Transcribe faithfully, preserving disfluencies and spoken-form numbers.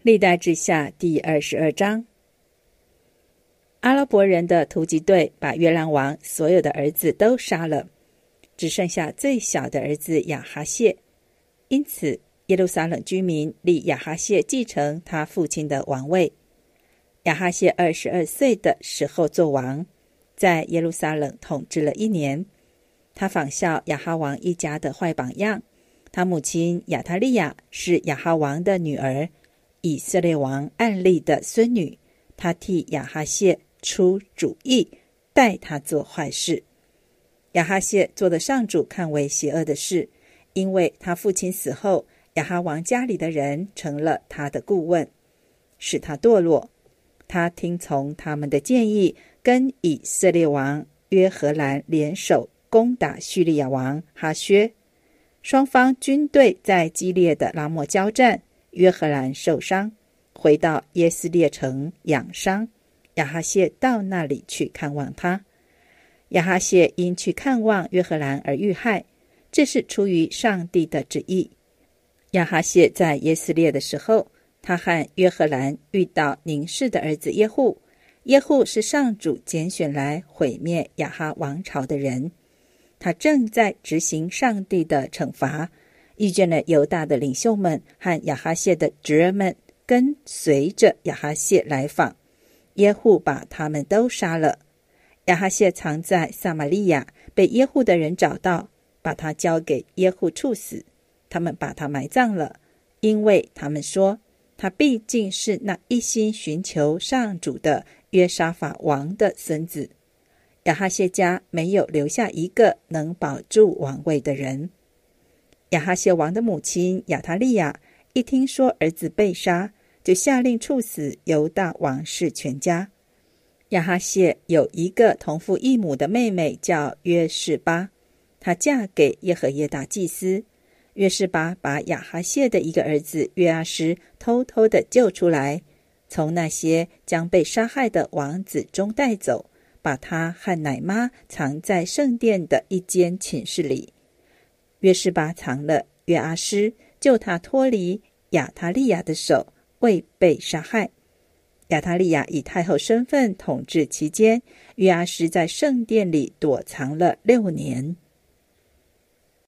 历代志下第二十二章，阿拉伯人的突击队把约兰王所有的儿子都杀了，只剩下最小的儿子亚哈谢。因此耶路撒冷居民立亚哈谢继承他父亲的王位。亚哈谢二十二岁的时候做王，在耶路撒冷统治了一年。他仿效亚哈王一家的坏榜样，他母亲亚他利亚是亚哈王的女儿，以色列王暗利的孙女，他替亚哈谢出主意，带他做坏事。亚哈谢做的上主看为邪恶的事，因为他父亲死后，亚哈王家里的人成了他的顾问，使他堕落。他听从他们的建议，跟以色列王约荷兰联手攻打叙利亚王哈薛。双方军队在激烈的拉末交战，约荷兰受伤，回到耶斯列城养伤。亚哈谢到那里去看望他。亚哈谢因去看望约荷兰而遇害，这是出于上帝的旨意。亚哈谢在耶斯列的时候，他和约荷兰遇到宁示的儿子耶户。耶户是上主拣选来毁灭亚哈王朝的人，他正在执行上帝的惩罚，遇见了犹大的领袖们和亚哈谢的侄儿们，跟随着亚哈谢来访。耶户把他们都杀了。亚哈谢藏在撒玛利亚，被耶户的人找到，把他交给耶户处死。他们把他埋葬了，因为他们说他毕竟是那一心寻求上主的约沙法王的孙子。亚哈谢家没有留下一个能保住王位的人。亚哈谢王的母亲亚他利亚一听说儿子被杀，就下令处死犹大王室全家。亚哈谢有一个同父异母的妹妹叫约示巴，她嫁给耶和耶大祭司。约示巴把亚哈谢的一个儿子约阿施偷偷地救出来，从那些将被杀害的王子中带走，把他和奶妈藏在圣殿的一间寝室里。约示巴藏了约阿施，救他脱离亚他利亚的手，未被杀害。亚他利亚以太后身份统治期间，约阿施在圣殿里躲藏了六年。